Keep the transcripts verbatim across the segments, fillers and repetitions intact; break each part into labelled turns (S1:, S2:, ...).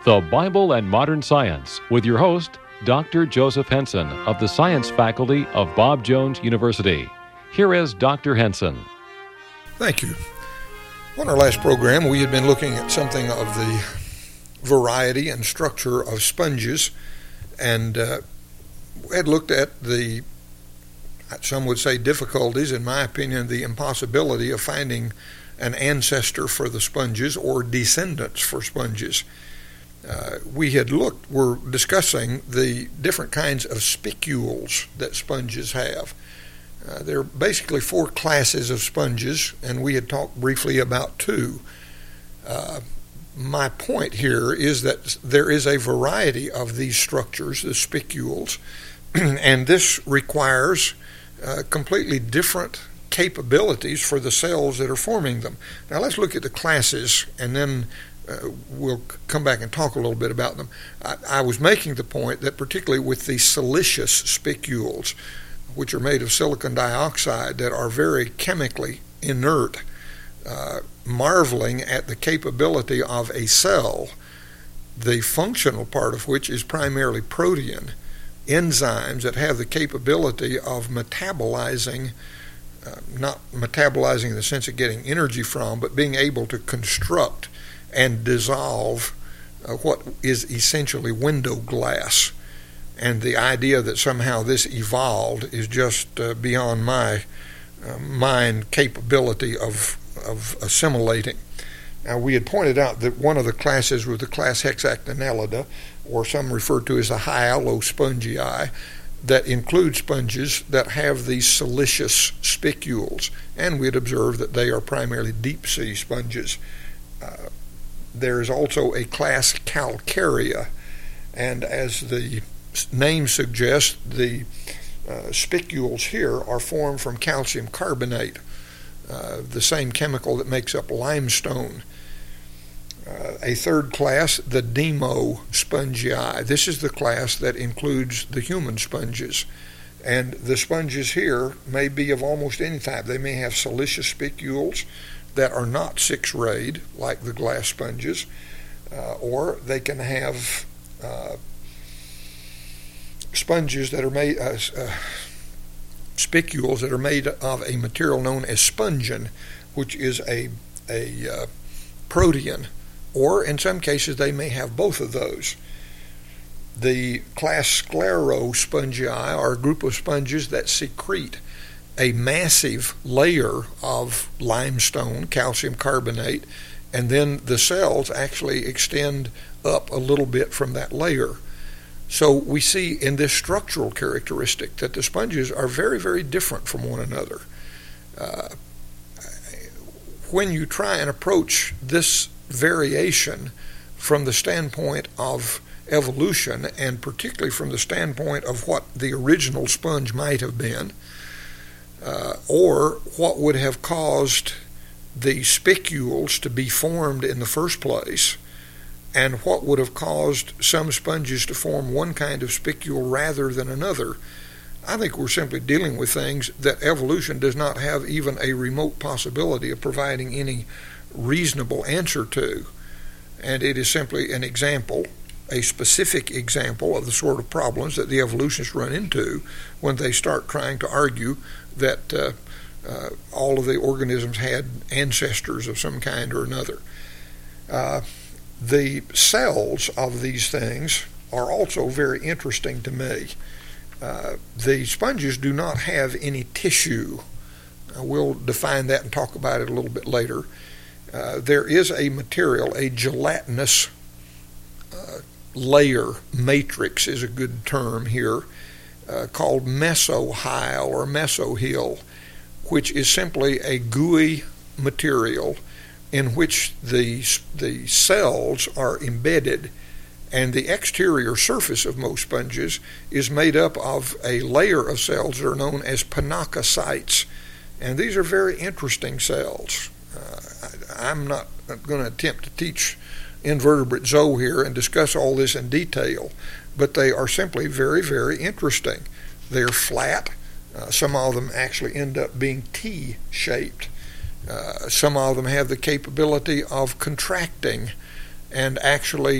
S1: The Bible and Modern Science with your host, Doctor Joseph Henson of the Science Faculty of Bob Jones University. Here is Doctor Henson.
S2: Thank you. On our last program, we had been looking at something of the variety and structure of sponges, and uh, we had looked at the, some would say difficulties, in my opinion, the impossibility of finding an ancestor for the sponges or descendants for sponges. Uh, we had looked, we're discussing the different kinds of spicules that sponges have. Uh, there are basically four classes of sponges, and we had talked briefly about two. Uh, my point here is that there is a variety of these structures, the spicules, and this requires uh, completely different capabilities for the cells that are forming them. Now let's look at the classes, and then Uh, we'll come back and talk a little bit about them. I, I was making the point that particularly with the siliceous spicules, which are made of silicon dioxide that are very chemically inert, uh, marveling at the capability of a cell, the functional part of which is primarily protein, enzymes that have the capability of metabolizing, uh, not metabolizing in the sense of getting energy from, but being able to construct and dissolve uh, what is essentially window glass. And the idea that somehow this evolved is just uh, beyond my uh, mind capability of, of assimilating. Now, we had pointed out that one of the classes was the class Hexactinellida, or some refer to as the hyalospongii, that include sponges that have these siliceous spicules. And we had observed that they are primarily deep-sea sponges. Uh, There is also a class Calcarea, and as the name suggests, the uh, spicules here are formed from calcium carbonate, uh, the same chemical that makes up limestone. Uh, a third class, the Demospongii. This is the class that includes the human sponges, and the sponges here may be of almost any type. They may have siliceous spicules that are not six-rayed, like the glass sponges, uh, or they can have uh, sponges that are made, uh, uh, spicules that are made of a material known as spongin, which is a, a uh, protein, or in some cases they may have both of those. The class Sclerospongii are a group of sponges that secrete a massive layer of limestone, calcium carbonate, and then the cells actually extend up a little bit from that layer. So we see in this structural characteristic that the sponges are very, very different from one another. Uh, when you try and approach this variation from the standpoint of evolution, and particularly from the standpoint of what the original sponge might have been, Uh, or what would have caused the spicules to be formed in the first place, and what would have caused some sponges to form one kind of spicule rather than another, I think we're simply dealing with things that evolution does not have even a remote possibility of providing any reasonable answer to. And it is simply an example, a specific example of the sort of problems that the evolutionists run into when they start trying to argue that uh, uh, all of the organisms had ancestors of some kind or another. Uh, the cells of these things are also very interesting to me. Uh, the sponges do not have any tissue. Uh, we'll define that and talk about it a little bit later. Uh, there is a material, a gelatinous uh, layer, matrix is a good term here, Uh, called mesohyl or mesohyl, which is simply a gooey material in which the the cells are embedded, and the exterior surface of most sponges is made up of a layer of cells that are known as pinacocytes, and these are very interesting cells. Uh, I, I'm not going to attempt to teach invertebrate zoo here and discuss all this in detail, but they are simply very, very interesting. They're flat. Uh, some of them actually end up being T-shaped. Uh, some of them have the capability of contracting and actually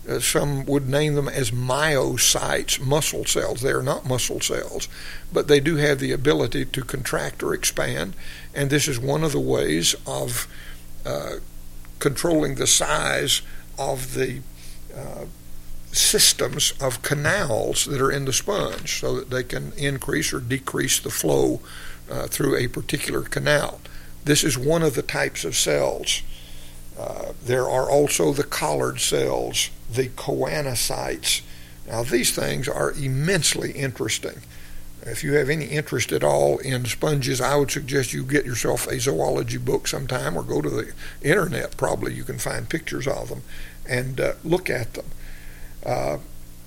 S2: Uh, some would name them as myocytes, muscle cells. They are not muscle cells, but they do have the ability to contract or expand, and this is one of the ways of uh, controlling the size of the uh, systems of canals that are in the sponge so that they can increase or decrease the flow uh, through a particular canal. This is one of the types of cells. Uh, there are also the collard cells, the choanocytes. Now, these things are immensely interesting. If you have any interest at all in sponges, I would suggest you get yourself a zoology book sometime, or go to the internet. Probably you can find pictures of them and uh, look at them. Uh,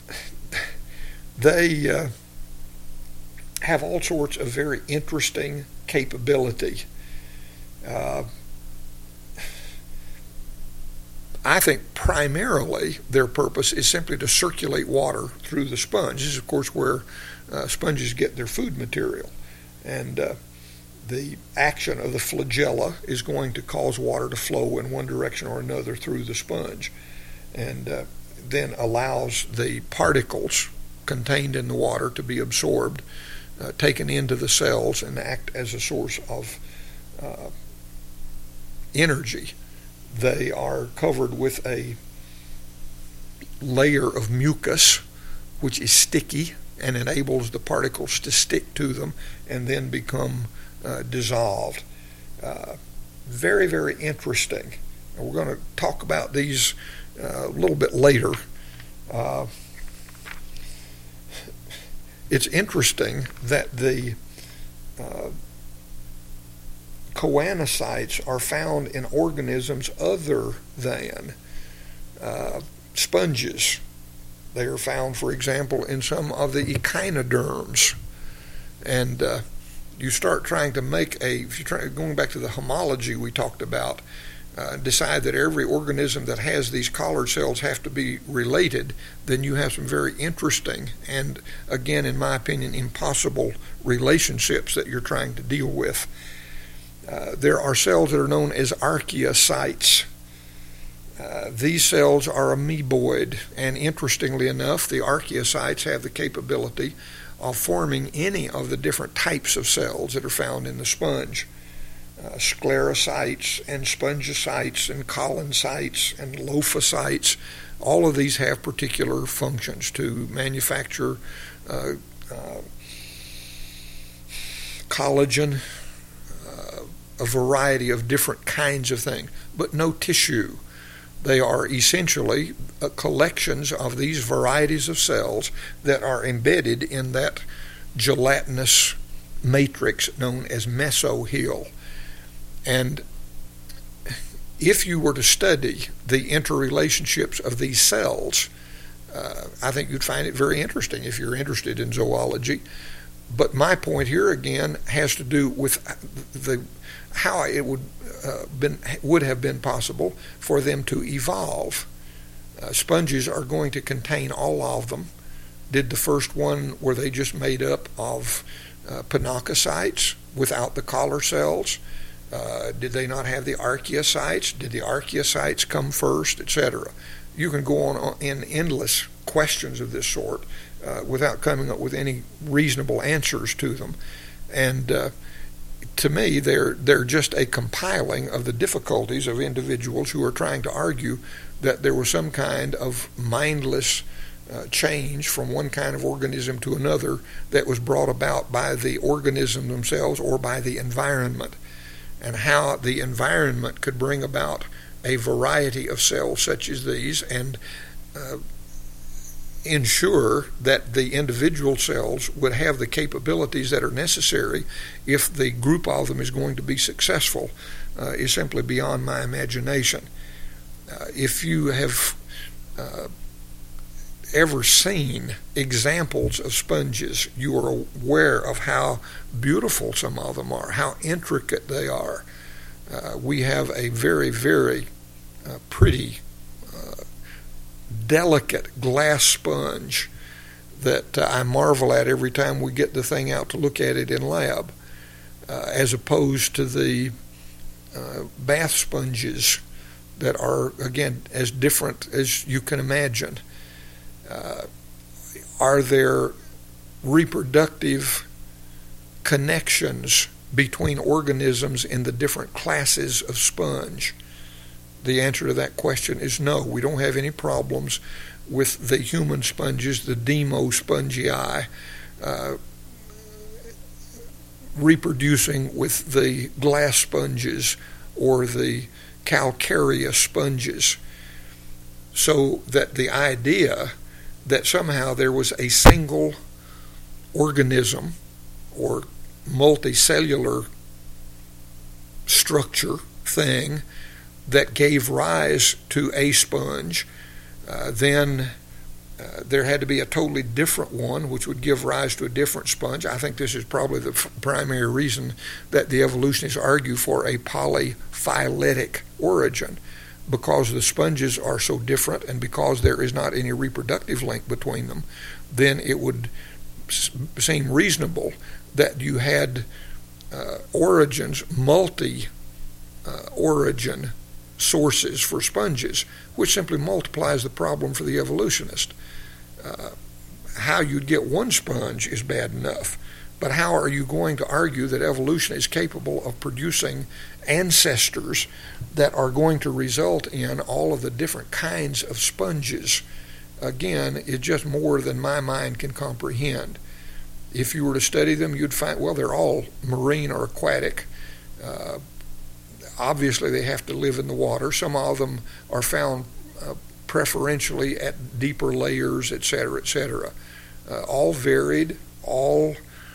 S2: they uh, have all sorts of very interesting capability. Uh, I think primarily their purpose is simply to circulate water through the sponge. This is, of course, where uh, sponges get their food material. And uh, the action of the flagella is going to cause water to flow in one direction or another through the sponge, and uh, then allows the particles contained in the water to be absorbed, uh, taken into the cells, and act as a source of uh, energy. They are covered with a layer of mucus, which is sticky and enables the particles to stick to them and then become uh, dissolved. Uh, very, very interesting. And we're going to talk about these uh, a little bit later. Uh, it's interesting that the uh, choanocytes are found in organisms other than uh, sponges. They are found, for example, in some of the echinoderms. And uh, you start trying to make a, if you try, going back to the homology we talked about, uh, decide that every organism that has these collar cells have to be related, then you have some very interesting and, again, in my opinion, impossible relationships that you're trying to deal with. Uh, there are cells that are known as archaeocytes. Uh, these cells are amoeboid, and interestingly enough, the archaeocytes have the capability of forming any of the different types of cells that are found in the sponge. Uh, sclerocytes and spongocytes and collencytes and lophocytes, all of these have particular functions to manufacture uh, uh, collagen, a variety of different kinds of things, but no tissue. They are essentially uh, collections of these varieties of cells that are embedded in that gelatinous matrix known as mesohyl. And if you were to study the interrelationships of these cells, uh, I think you'd find it very interesting if you're interested in zoology. But my point here again has to do with the how it would uh, been would have been possible for them to evolve. Uh, sponges are going to contain all of them. Did the first one, were they just made up of uh, pinacocytes without the collar cells? Uh, did they not have the archaeocytes? Did the archaeocytes come first, et cetera? You can go on in endless questions of this sort uh, without coming up with any reasonable answers to them. And uh, to me, they're they're just a compiling of the difficulties of individuals who are trying to argue that there was some kind of mindless uh, change from one kind of organism to another that was brought about by the organism themselves or by the environment, and how the environment could bring about a variety of cells such as these and uh, ensure that the individual cells would have the capabilities that are necessary if the group of them is going to be successful uh, is simply beyond my imagination. Uh, if you have uh, ever seen examples of sponges, you are aware of how beautiful some of them are, how intricate they are. Uh, we have a very, very uh, pretty delicate glass sponge that uh, I marvel at every time we get the thing out to look at it in lab, uh, as opposed to the uh, bath sponges that are, again, as different as you can imagine? Uh, are there reproductive connections between organisms in the different classes of sponge? The answer to that question is no. We don't have any problems with the human sponges, the Demospongii, uh, reproducing with the glass sponges or the calcareous sponges. So that the idea that somehow there was a single organism or multicellular structure thing that gave rise to a sponge, uh, then uh, there had to be a totally different one which would give rise to a different sponge. I think this is probably the f- primary reason that the evolutionists argue for a polyphyletic origin, because the sponges are so different and because there is not any reproductive link between them. Then it would s- seem reasonable that you had uh, origins, multi-origin uh, sources for sponges, which simply multiplies the problem for the evolutionist. Uh, how you'd get one sponge is bad enough, but how are you going to argue that evolution is capable of producing ancestors that are going to result in all of the different kinds of sponges? Again, it's just more than my mind can comprehend. If you were to study them, you'd find, well, they're all marine or aquatic. Uh, obviously, they have to live in the water. Some of them are found uh, preferentially at deeper layers, et cetera, et cetera. Uh, all varied, all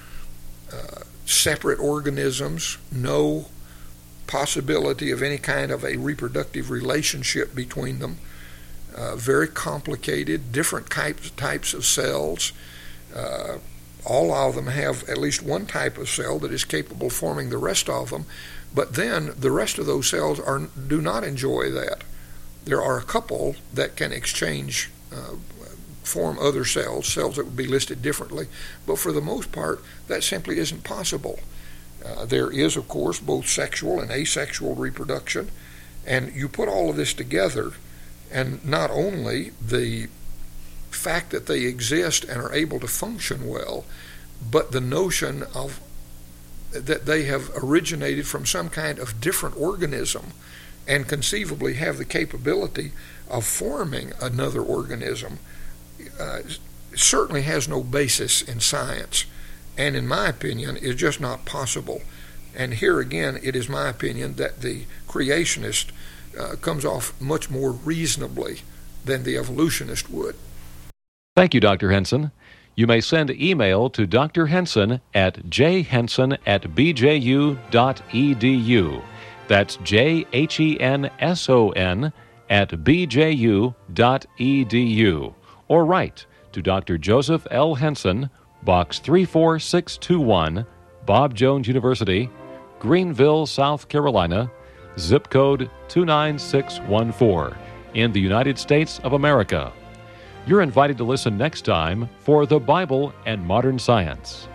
S2: uh, separate organisms, no possibility of any kind of a reproductive relationship between them. Uh, very complicated, different types, types of cells. Uh, all of them have at least one type of cell that is capable of forming the rest of them, but then the rest of those cells are do not enjoy that. There are a couple that can exchange, uh, form other cells, cells that would be listed differently, but for the most part, that simply isn't possible. Uh, there is, of course, both sexual and asexual reproduction, and you put all of this together, and not only the fact that they exist and are able to function well, but the notion of that they have originated from some kind of different organism and conceivably have the capability of forming another organism uh, certainly has no basis in science, and in my opinion is just not possible. And here again, it is my opinion that the creationist uh, comes off much more reasonably than the evolutionist would.
S1: Thank you, Doctor Henson. You may send email to Doctor Henson at j henson at b j u dot e d u. That's J H E N S O N at b j u dot e d u. Or write to Doctor Joseph L. Henson, Box three four six two one, Bob Jones University, Greenville, South Carolina, zip code two nine six one four, in the United States of America. You're invited to listen next time for The Bible and Modern Science.